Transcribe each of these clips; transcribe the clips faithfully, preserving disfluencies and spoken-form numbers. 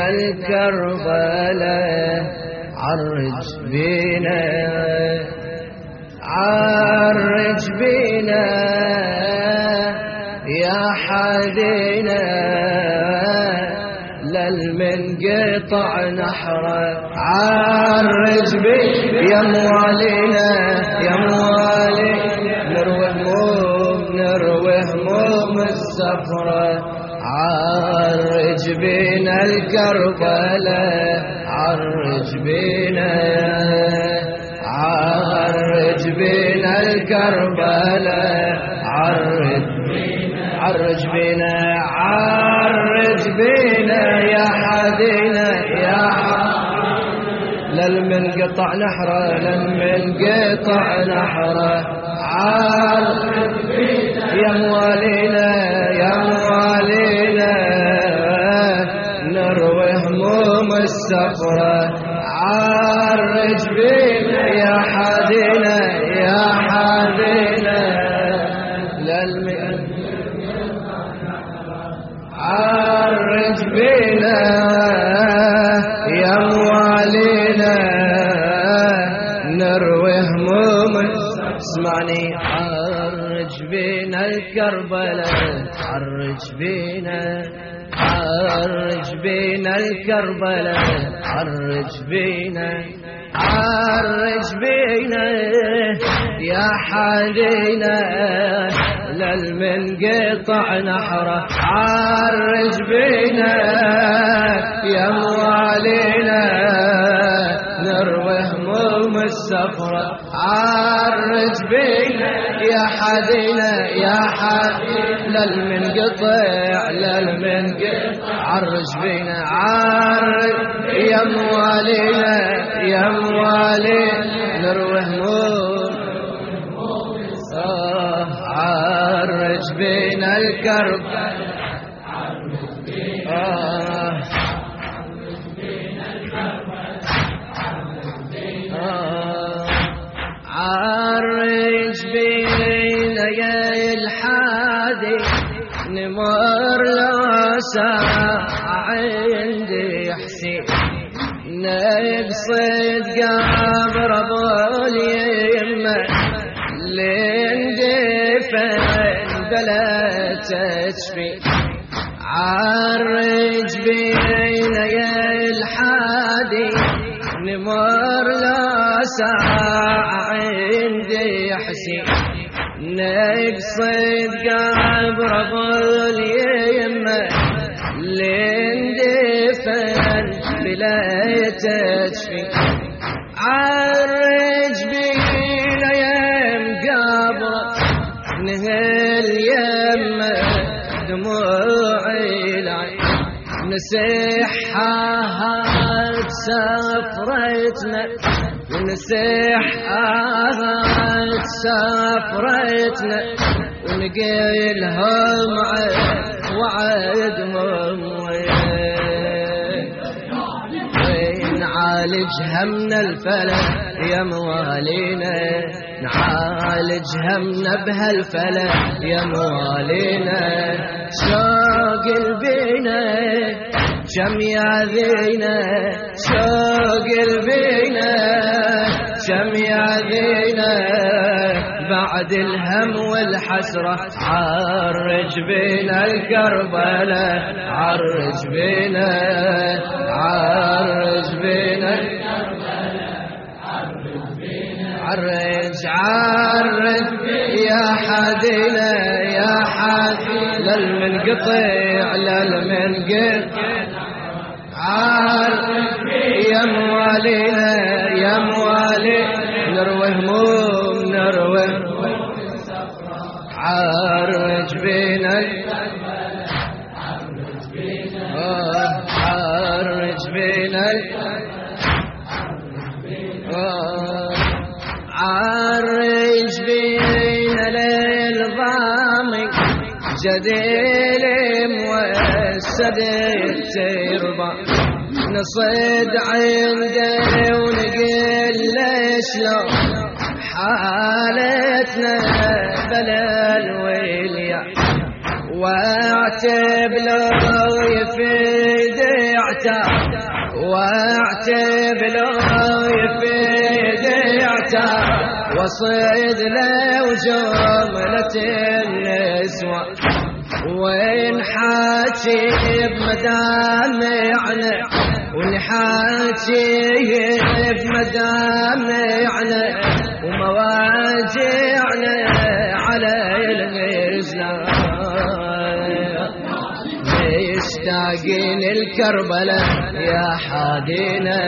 الكربلاء عرج بينا عرج بينا يا حادينا للمنقطع نحره عرج بينا يا موالينا يا موالي نروي هموم نروي هموم السفره عرج بينا الكربلاء عرج بينا عرج بينا الكربلاء عرج عرج بينا عرج بينا يا حدينا يا للمنقطع نحره للمنقطع نحره عرج بينا يا موالينا يا موالينا نروي هموم السفره عرج بينا يا حدينا يا حدينا للمن عرج بينا يا موالينا نروي هموم اسمعني عرج بينا الكربلاء عرج بينا عرج بينا الكربلاء عرج بينا عرج بينا يا حدينا للمنقطع نحره عرج بينا يا موالينا نروي هموم السفره عرج بينا يا حدينا يا حدينا للمنقطع للمنقطع عرج بينا عرج يا موالينا يا موالينا نروي هموم آه عرج بينا الكرب آه آه عرج بينا يا الحادي نمر له ساعة عندي حسين نقصد قبر ابو اليمه لين دفن بلا تشفي عرج بينا يا الحادي نمر له ساعة عندي حسين نقصد قبر ابو اليمه لين دفن بلا تشفي عرج بينا يا مقابر نهل يمه دموعي العين نسيحها سفرتنا ونسيحها سفرتنا ونقيلهم وعدهم وين نعالج همنا الفلك يا موالينا نعالج همنا بهالفلك يا موالينا شوق البينا شم يعذينا شوق البينا شم يعذينا بعد الهم والحسرة عرج بينا الكربلاء عرج بينا عرج بينا عرج عرج يا حدينا يا حدينا للمنقطع للمنقطع عرج يا موالينا يا موالينا نروي هموم نروي عرج بينا عرج بينا عرج بينا للضامي جديل موسد التربة نصيد عنده ونقل شلون حالتنا بلا الويليا واعتب لو يفيد عتاب واعتب لو يفيد عتاب وصيد له جملة النسوة وين حاجي بمدامعنا والحاجي بمدامعنا ومواجعنا على الغزلان مشتاقين الكربلاء يا حادينا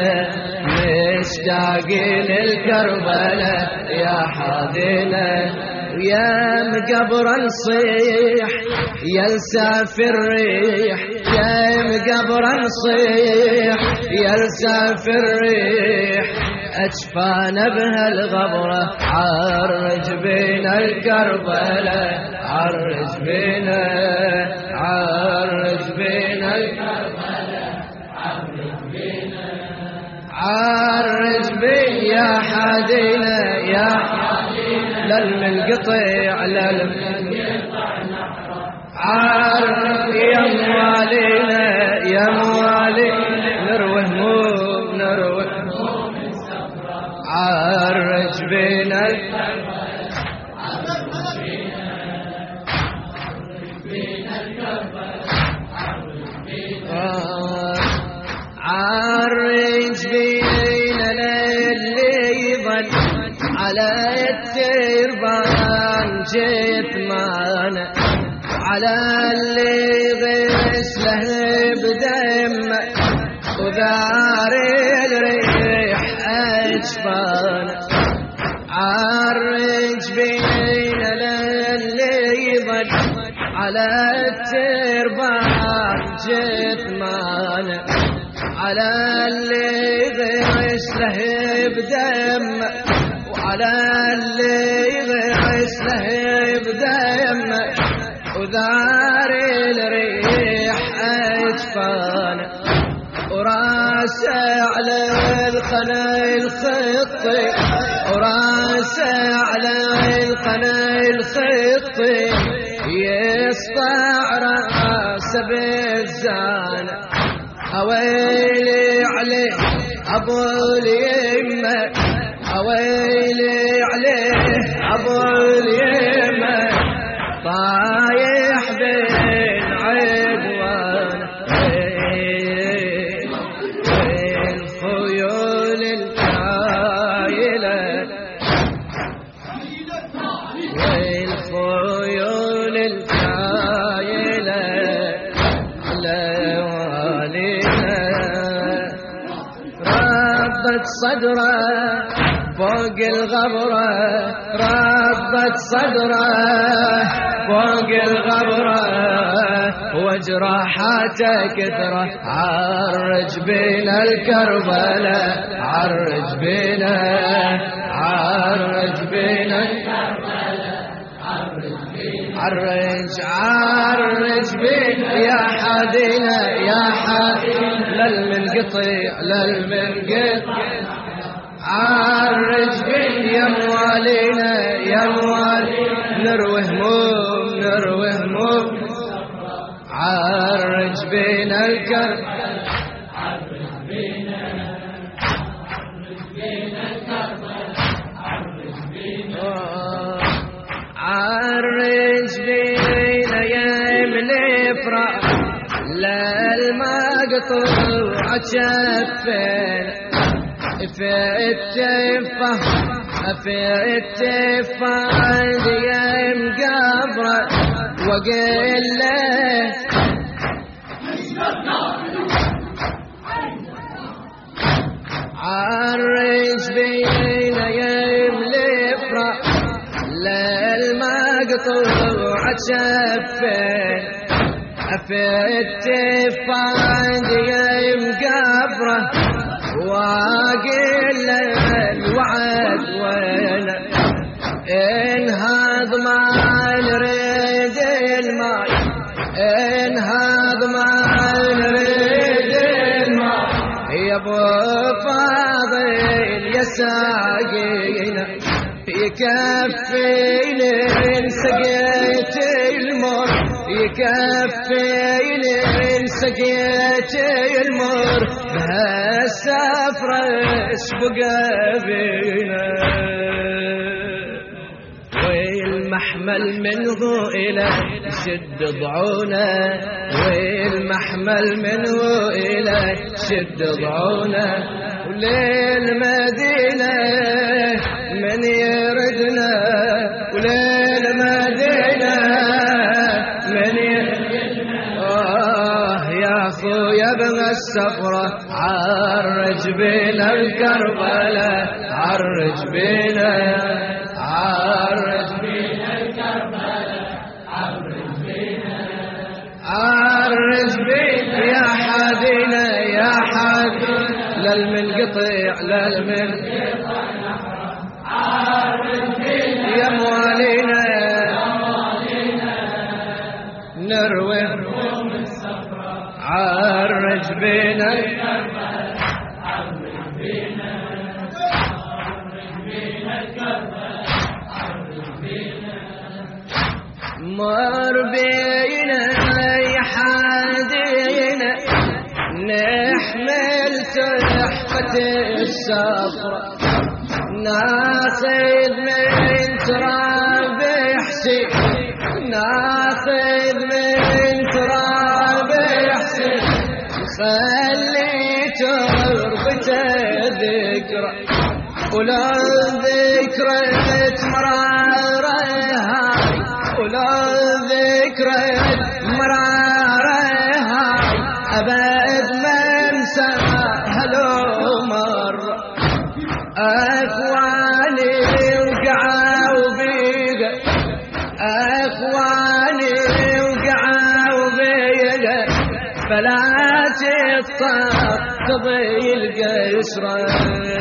مشتاقين الكربلاء يا حادينا يا مقبر نصيح يا لساف الريح يا مقبر نصيح يا لساف الريح أجفانا بهالغبرة عرج بينا الكربلاء عرج بينا عرج بينا الكربلاء عرج بينا عرج بينا يا حادينا يا للمنقطع للمنقطع عارف يا موالينا يا موالينا نروي هموم نروي هموم عرج بينا عرج بينا للي يظل على التربان جيت معنا على اللي غسله بدمه وذار الريح أجفانا عرج بينا للي يظل على التربان جيت معنا على اللي غسله بدمه على اللي غسله بدمه وذار الريح أجفانا وراسه على القنا الخطي وراسه على القنا الخطي يسطع راسه بالزانه أويلي عليه أبو اليمة أويلي عليه أبو اليمة طايح بين عدوان الخيول الكايلة والخيول الكايلة لوالينا ربت صدره فوق الغبرة ربت صدره فوق الغبرة وجراحاته كثرة عرج بينا الكربلاء عرج بينا عرج بينا الكربلاء عرج عرج بينا يا حادينا يا حادينا للمنقطع للمنقطع عرج بينا يا موالينا يا موالينا نروي هموم نروي هموم عرج بينا الكرب عرج بينا عرج بينا الكرب عرج بينا عرج بينا يا ملفرة للمقطوع شفين في التفة في التفة يا مقبرة وقل له عرج بينا يا ملفرة للمقطوع شفين في التفة يا مقبرة وقل الوعد وين انهض ما نريد الماء انهض ما نريد الماء يا ابو فاضل يا ساقينا يكفيني ان سقيت المر يكفيني ان سقيتي المر بهالسفرة سبق بينا والمحمل منه إلى شد ضعونا والمحمل منه إلى شد ضعونا وللمدينة من يردنا وللمدينة من يردنا آه يا أخويا ابن السفرة عرج بنا الكربلاء عرج بنا عرج بنا الكربلاء عرج بنا عرج بنا يا حادينا يا حادينا للمنقطع للمنقطع عرج بنا يا موالينا نروي عرج بنا الكربلاء عرج بنا عرج بنا الكربلاء عرج بنا مر بينا يا حادينا نحمل تحفة السفرة ناخذ من تراب حسين ناخذ من تراب حسين خلي تربته ذكرى ولا ذكرى مرارة هاي ولا ذكرى مرارة هاي أبد ما انساها لو مرة أخواني وقعوا بيها أخواني وقعوا بيها فلا تقطع تضي القسرة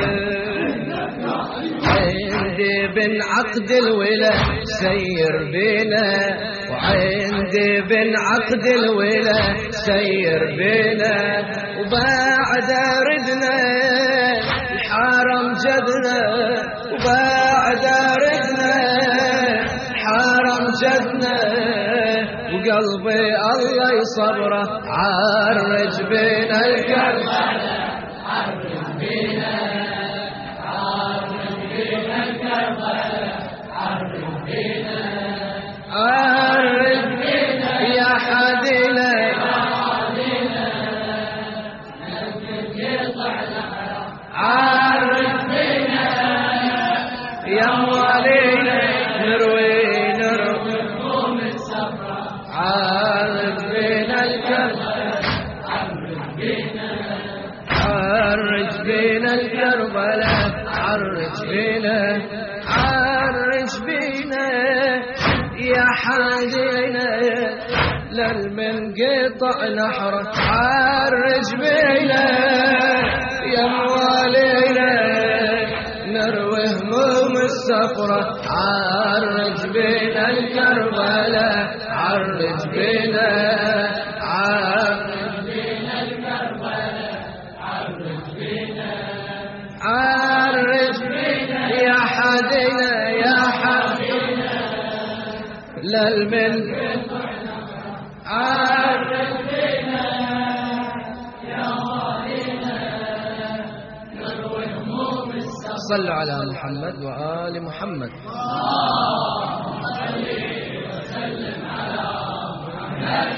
عندي بن عقد الولا سير بينا وعندي بن عقد الولا سير بينا وبعد ردنا الحرم جدنا وبعد ردنا الحرم جدنا وقلبي الله يصبره عرج بنا الكربلاء عرج بنا عرج بنا الكربلاء عرج بنا عرج بنا يا حادينا عرج بنا يا موالينا نروي نروي عرج بنا الكربلاء عرج بنا عرج بنا الكربلاء عرج بنا عرج بنا يا حادينا للمنقطع نحره عرج بنا يا موالينا نروي هموم السفرة عرج بنا الكربلاء عرج بنا عرج بنا الكربلاء عرج بنا عرج بنا يا حادينا يا حادينا للمنقطع عرج بنا يا موالينا نروي هموم السفرة صلوا على محمد وآل محمد اللهم صل وسلم على محمد